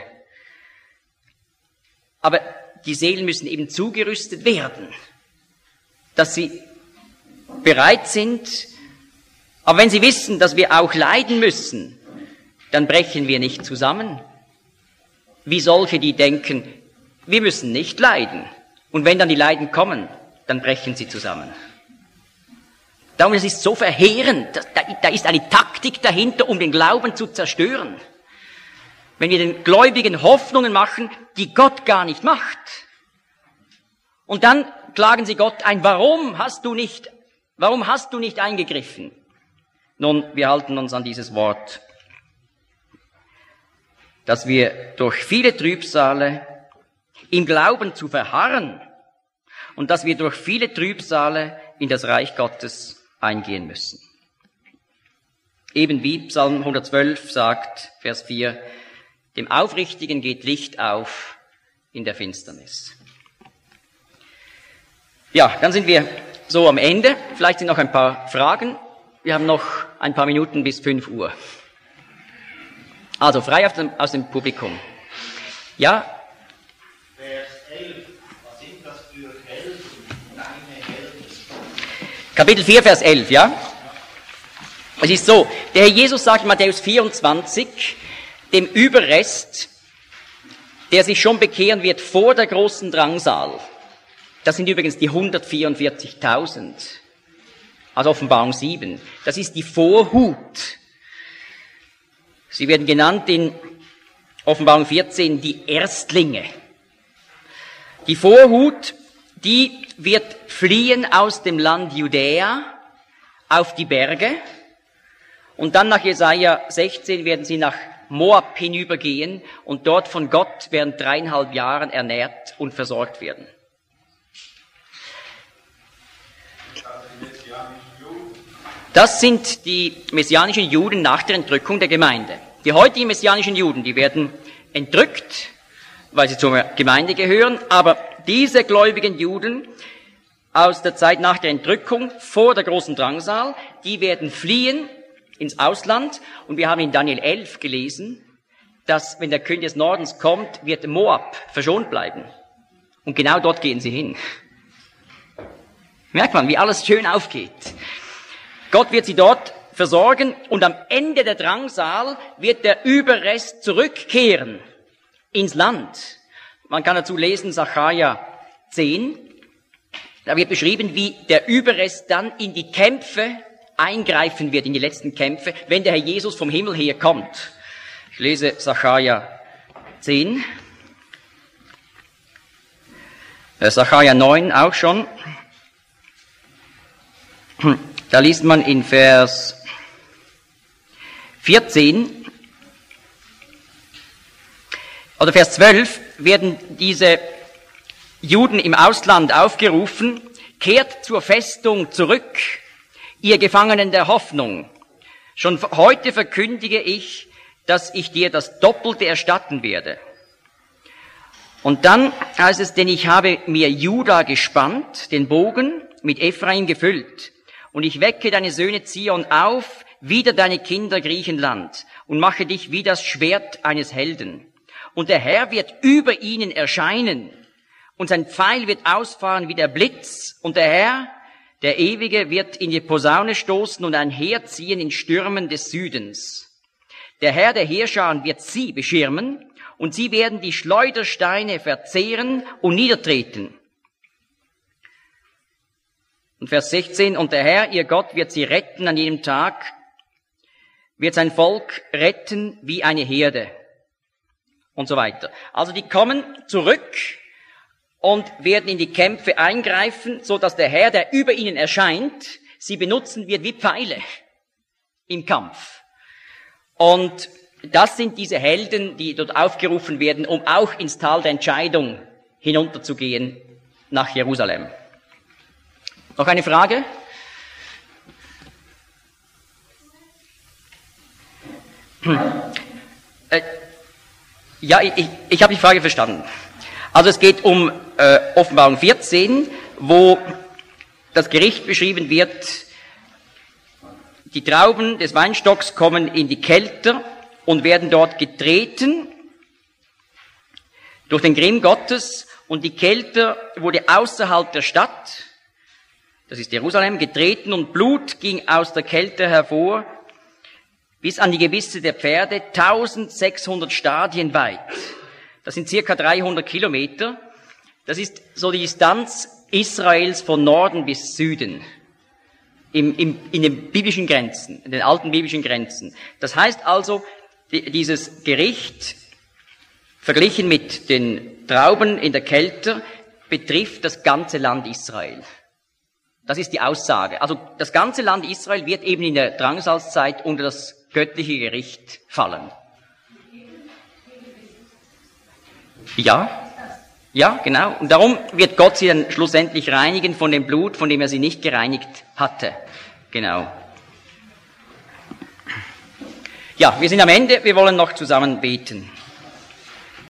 Aber die Seelen müssen eben zugerüstet werden, dass sie bereit sind. Aber wenn sie wissen, dass wir auch leiden müssen, dann brechen wir nicht zusammen. Wie solche, die denken, wir müssen nicht leiden. Und wenn dann die Leiden kommen, dann brechen sie zusammen. Darum, es ist so verheerend, da ist eine Taktik dahinter, um den Glauben zu zerstören. Wenn wir den Gläubigen Hoffnungen machen, die Gott gar nicht macht. Und dann klagen sie Gott ein, warum hast du nicht eingegriffen? Nun, wir halten uns an dieses Wort, dass wir durch viele Trübsale im Glauben zu verharren und dass wir durch viele Trübsale in das Reich Gottes eingehen müssen. Eben wie Psalm 112 sagt, Vers 4, dem Aufrichtigen geht Licht auf in der Finsternis. Ja, dann sind wir so am Ende. Vielleicht sind noch ein paar Fragen. Wir haben noch ein paar Minuten bis 5 Uhr. Also frei aus dem Publikum. Ja? Vers 11. Was sind das für Helden? Deine Helden? Kapitel 4, Vers 11, ja? Es ist so, der Herr Jesus sagt in Matthäus 24, dem Überrest, der sich schon bekehren wird vor der großen Drangsal. Das sind übrigens die 144.000. Also Offenbarung 7. Das ist die Vorhut. Sie werden genannt in Offenbarung 14 die Erstlinge. Die Vorhut, die wird fliehen aus dem Land Judäa auf die Berge und dann nach Jesaja 16 werden sie nach Moab hinübergehen und dort von Gott während 3,5 Jahren ernährt und versorgt werden. Das sind die messianischen Juden nach der Entrückung der Gemeinde. Die heutigen messianischen Juden, die werden entrückt, weil sie zur Gemeinde gehören, aber diese gläubigen Juden aus der Zeit nach der Entrückung, vor der großen Drangsal, die werden fliehen ins Ausland. Und wir haben in Daniel 11 gelesen, dass wenn der König des Nordens kommt, wird Moab verschont bleiben. Und genau dort gehen sie hin. Merkt man, wie alles schön aufgeht. Gott wird sie dort versorgen und am Ende der Drangsal wird der Überrest zurückkehren ins Land. Man kann dazu lesen, Sacharja 10. Da wird beschrieben, wie der Überrest dann in die Kämpfe eingreifen wird, in die letzten Kämpfe, wenn der Herr Jesus vom Himmel her kommt. Ich lese Sacharja 10. Sacharja 9 auch schon. Da liest man in Vers 14 oder Vers 12 werden diese Juden im Ausland aufgerufen, kehrt zur Festung zurück, ihr Gefangenen der Hoffnung. Schon heute verkündige ich, dass ich dir das Doppelte erstatten werde. Und dann heißt es, denn ich habe mir Juda gespannt, den Bogen mit Ephraim gefüllt. Und ich wecke deine Söhne Zion auf, wieder deine Kinder Griechenland, und mache dich wie das Schwert eines Helden. Und der Herr wird über ihnen erscheinen, und sein Pfeil wird ausfahren wie der Blitz, und der Herr, der Ewige, wird in die Posaune stoßen und ein Heer ziehen in Stürmen des Südens. Der Herr der Heerscharen wird sie beschirmen, und sie werden die Schleudersteine verzehren und niedertreten. Und Vers 16, und der Herr, ihr Gott, wird sie retten an jedem Tag, wird sein Volk retten wie eine Herde. Und so weiter. Also die kommen zurück und werden in die Kämpfe eingreifen, so dass der Herr, der über ihnen erscheint, sie benutzen wird wie Pfeile im Kampf. Und das sind diese Helden, die dort aufgerufen werden, um auch ins Tal der Entscheidung hinunterzugehen nach Jerusalem. Noch eine Frage? Ja, ich habe die Frage verstanden. Also es geht um Offenbarung 14, wo das Gericht beschrieben wird, die Trauben des Weinstocks kommen in die Kelter und werden dort getreten durch den Grimm Gottes, und die Kelter wurde außerhalb der Stadt, das ist Jerusalem, getreten, und Blut ging aus der Kelter hervor bis an die Gebisse der Pferde, 1600 Stadien weit. Das sind circa 300 Kilometer. Das ist so die Distanz Israels von Norden bis Süden. In den biblischen Grenzen, in den alten biblischen Grenzen. Das heißt also, dieses Gericht, verglichen mit den Trauben in der Kelter, betrifft das ganze Land Israel. Das ist die Aussage. Also das ganze Land Israel wird eben in der Drangsalzzeit unter das göttliche Gericht fallen. Ja, genau. Und darum wird Gott sie dann schlussendlich reinigen von dem Blut, von dem er sie nicht gereinigt hatte. Genau. Ja, wir sind am Ende. Wir wollen noch zusammen beten.